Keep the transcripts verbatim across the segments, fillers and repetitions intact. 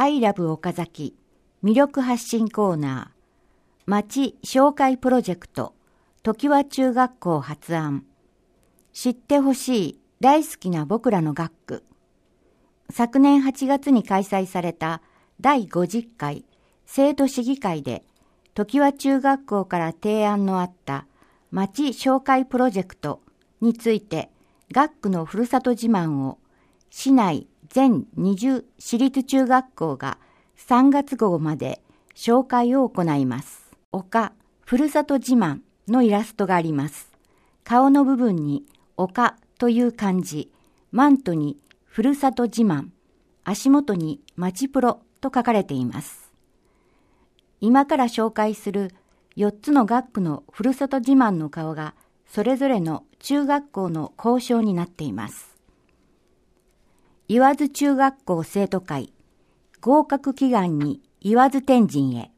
アイラブ岡崎魅力発信コーナー、町紹介プロジェクト常盤中学校発案、知ってほしい大好きな僕らの学区。昨年はちがつに開催されただいごじゅっかい生徒市議会で常盤中学校から提案のあった町紹介プロジェクトについて、学区のふるさと自慢を市内全にじゅう市立中学校がさんがつごうまで紹介を行います。丘、ふるさと自慢のイラストがあります。顔の部分に丘という漢字、マントにふるさと自慢、足元に町プロと書かれています。今から紹介するよっつの学区のふるさと自慢の顔がそれぞれの中学校の校章になっています。岩津中学校生徒会、合格祈願に岩津天神へ。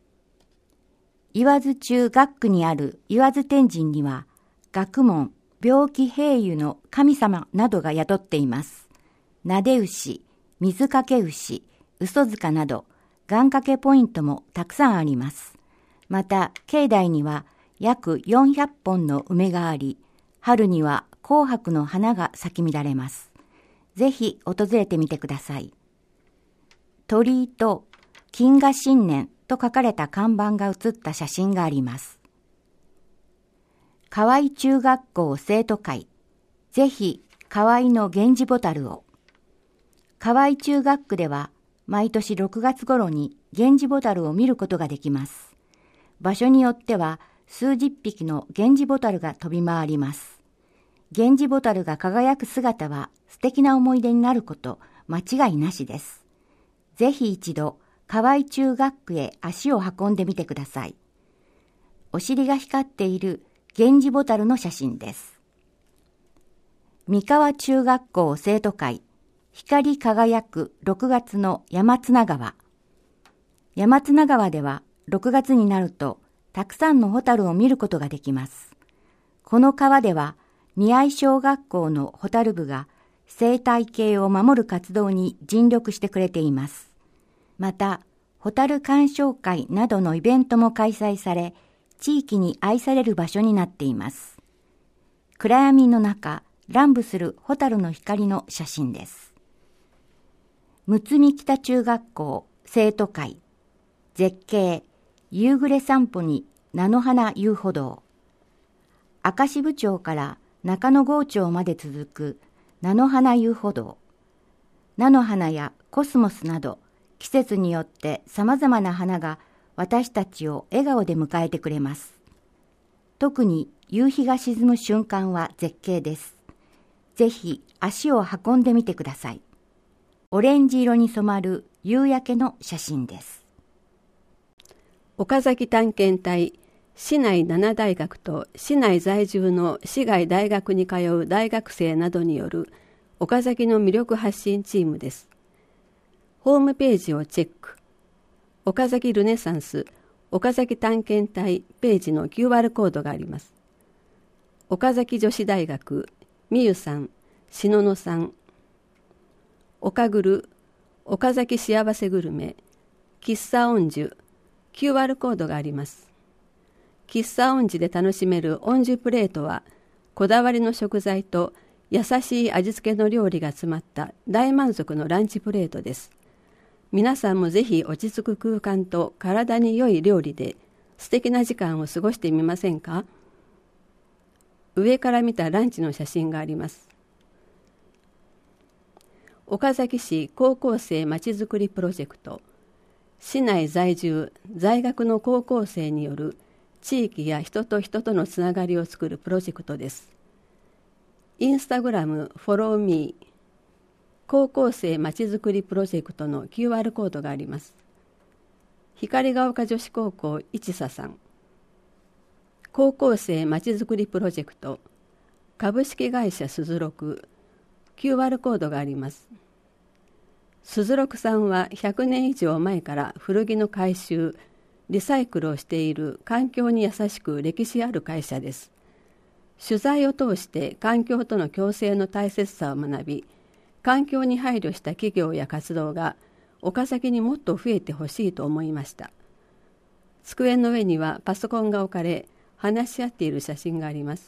岩津中学区にある岩津天神には、学問、病気平癒の神様などが宿っています。なで牛、水かけ牛、嘘塚など、願掛けポイントもたくさんあります。また、境内には約よんひゃっぽんの梅があり、春には紅白の花が咲き乱れます。ぜひ訪れてみてください。鳥居と金河新年と書かれた看板が写った写真があります。河合中学校生徒会、ぜひ河合の源氏ボタルを。河合中学区では毎年ろくがつ頃に源氏ボタルを見ることができます。場所によっては数十匹の源氏ボタルが飛び回ります。源氏ボタルが輝く姿は素敵な思い出になること間違いなしです。ぜひ一度河合中学区へ足を運んでみてください。お尻が光っている源氏ボタルの写真です。三河中学校生徒会、光り輝くろくがつの山綱川。山綱川ではろくがつになるとたくさんのホタルを見ることができます。この川では見合小学校のホタル部が生態系を守る活動に尽力してくれています。また、ホタル鑑賞会などのイベントも開催され、地域に愛される場所になっています。暗闇の中、乱舞するホタルの光の写真です。睦見北中学校生徒会、絶景、夕暮れ散歩に菜の花遊歩道。明石部町から中野郷町まで続く菜の花遊歩道。菜の花やコスモスなど、季節によって様々な花が私たちを笑顔で迎えてくれます。特に夕日が沈む瞬間は絶景です。ぜひ足を運んでみてください。オレンジ色に染まる夕焼けの写真です。 岡崎探検隊、市内なな大学と市内在住の市外大学に通う大学生などによる岡崎の魅力発信チームです。ホームページをチェック。岡崎ルネサンス岡崎探検隊ページの キューアール コードがあります。岡崎女子大学みゆさん、しののさん。岡ぐる岡崎幸せグルメ喫茶音樹 キューアール コードがあります。喫茶音樹で楽しめる音樹プレートは、こだわりの食材と優しい味付けの料理が詰まった大満足のランチプレートです。皆さんもぜひ落ち着く空間と体に良い料理で素敵な時間を過ごしてみませんか？上から見たランチの写真があります。岡崎市高校生まちづくりプロジェクト、市内在住在学の高校生による地域や人と人とのつながりを作るプロジェクトです。インスタグラムフォローミー高校生まちづくりプロジェクトの キューアール コードがあります。光が丘女子高校市佐さん、高校生まちづくりプロジェクト株式会社すずろく キューアール コードがあります。すずろくさんはひゃくねん以上前から古着の回収、リサイクルをしている環境に優しく歴史ある会社です。取材を通して環境との共生の大切さを学び、環境に配慮した企業や活動が岡崎にもっと増えてほしいと思いました。机の上にはパソコンが置かれ、話し合っている写真があります。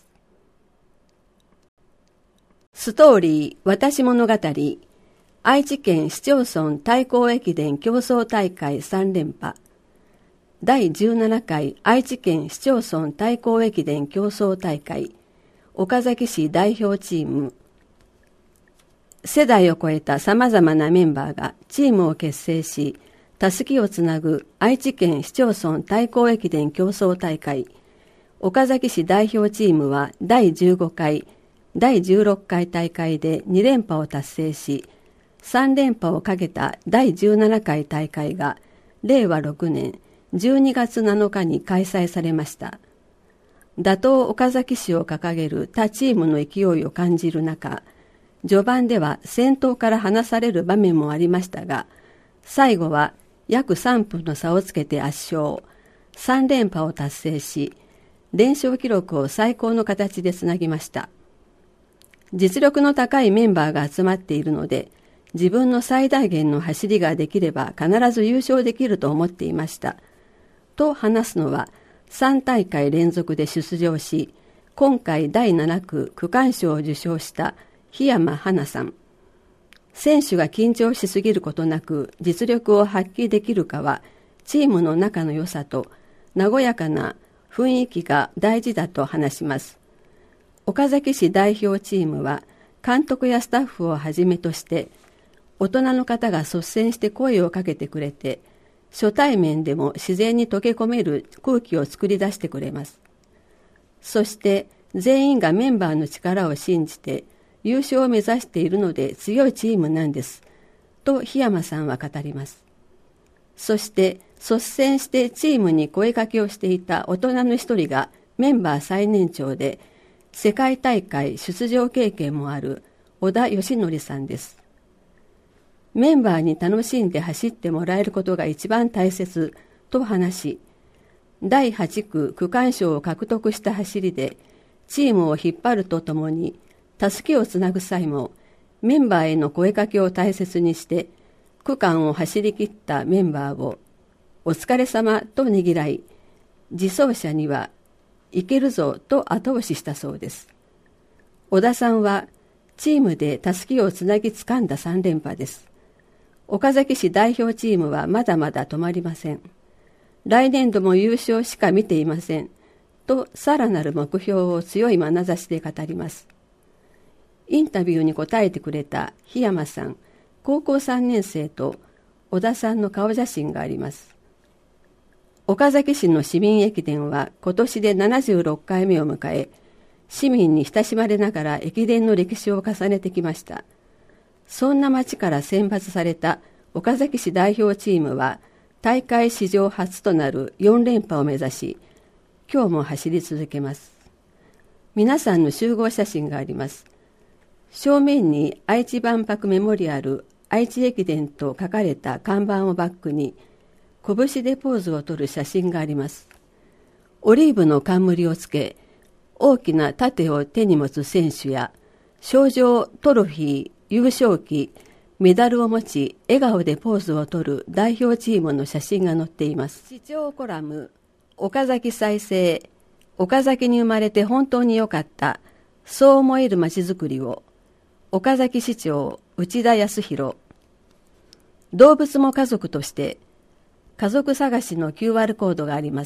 ストーリー私物語、愛知県市町村対抗駅伝競争大会さん連覇。だいじゅうななかい愛知県市町村対抗駅伝競争大会、岡崎市代表チーム。世代を超えたさまざまなメンバーがチームを結成し、たすきをつなぐ愛知県市町村対抗駅伝競争大会。岡崎市代表チームはだいじゅうごかい、だいじゅうろっかい大会でに連覇を達成し、さん連覇をかけただいじゅうななかい大会がれいわろくねんじゅうにがつなのかに開催されました。打倒岡崎市を掲げる他チームの勢いを感じる中、序盤では先頭から離される場面もありましたが、最後は約さんぷんの差をつけて圧勝、さん連覇を達成し、連勝記録を最高の形でつなぎました。実力の高いメンバーが集まっているので、自分の最大限の走りができれば必ず優勝できると思っていました。と話すのは、さんたいかい連続で出場し、今回だいななく区間賞を受賞した檜山花さん。選手が緊張しすぎることなく実力を発揮できるかは、チームの仲の良さと和やかな雰囲気が大事だと話します。岡崎市代表チームは、監督やスタッフをはじめとして、大人の方が率先して声をかけてくれて、初対面でも自然に溶け込める空気を作り出してくれます。そして全員がメンバーの力を信じて優勝を目指しているので強いチームなんです、と檜山さんは語ります。そして率先してチームに声かけをしていた大人の一人がメンバー最年長で世界大会出場経験もある小田義則さんです。メンバーに楽しんで走ってもらえることが一番大切と話し、だいはちく区間賞を獲得した走りでチームを引っ張るとともに、たすきをつなぐ際もメンバーへの声かけを大切にして区間を走り切ったメンバーをお疲れ様とねぎらい、自走者にはいけるぞと後押ししたそうです。小田さんはチームでたすきをつなぎつかんださん連覇です。岡崎市代表チームはまだまだ止まりません。来年度も優勝しか見ていません。とさらなる目標を強い眼差しで語ります。インタビューに答えてくれた檜山さん、高校さんねんせいと小田さんの顔写真があります。岡崎市の市民駅伝は今年でななじゅうろっかいめを迎え、市民に親しまれながら駅伝の歴史を重ねてきました。そんな町から選抜された岡崎市代表チームは大会史上初となるよん連覇を目指し、今日も走り続けます。皆さんの集合写真があります。正面に愛知万博メモリアル愛知駅伝と書かれた看板をバックに拳でポーズを取る写真があります。オリーブの冠をつけ、大きな盾を手に持つ選手や賞状、トロフィー、優勝旗、メダルを持ち笑顔でポーズを取る代表チームの写真が載っています。市長コラム、岡崎再生、岡崎に生まれて本当に良かった、そう思えるまちづくりを、岡崎市長内田康弘。動物も家族として家族探しの キューアール コードがあります。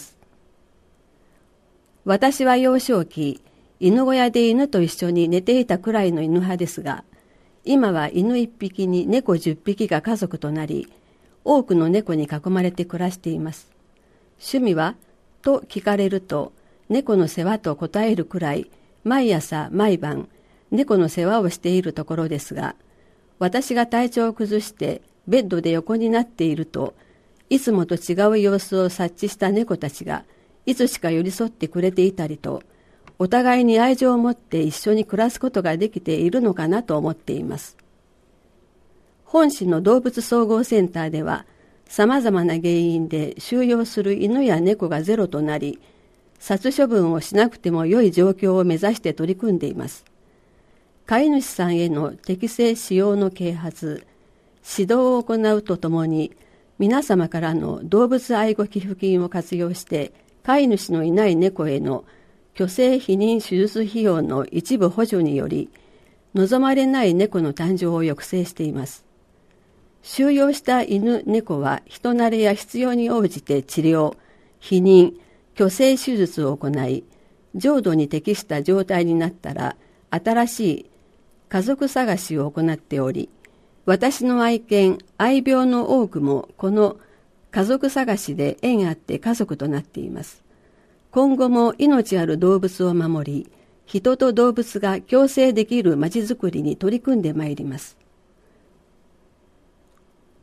私は幼少期、犬小屋で犬と一緒に寝ていたくらいの犬派ですが、今は犬一匹に猫十匹が家族となり、多くの猫に囲まれて暮らしています。趣味はと聞かれると、猫の世話と答えるくらい、毎朝毎晩、猫の世話をしているところですが、私が体調を崩してベッドで横になっていると、いつもと違う様子を察知した猫たちが、いつしか寄り添ってくれていたりと、お互いに愛情を持って一緒に暮らすことができているのかなと思っています。本市の動物総合センターでは、さまざまな原因で収容する犬や猫がゼロとなり、殺処分をしなくても良い状況を目指して取り組んでいます。飼い主さんへの適正使用の啓発、 指導を行うとともに、皆様からの動物愛護寄付金を活用して、飼い主のいない猫への去勢避妊手術費用の一部補助により、望まれない猫の誕生を抑制しています。収容した犬、猫は人慣れや必要に応じて治療、避妊、去勢手術を行い、浄土に適した状態になったら、新しい家族探しを行っており、私の愛犬、愛病の多くもこの家族探しで縁あって家族となっています。今後も命ある動物を守り、人と動物が共生できるまちづくりに取り組んでまいります。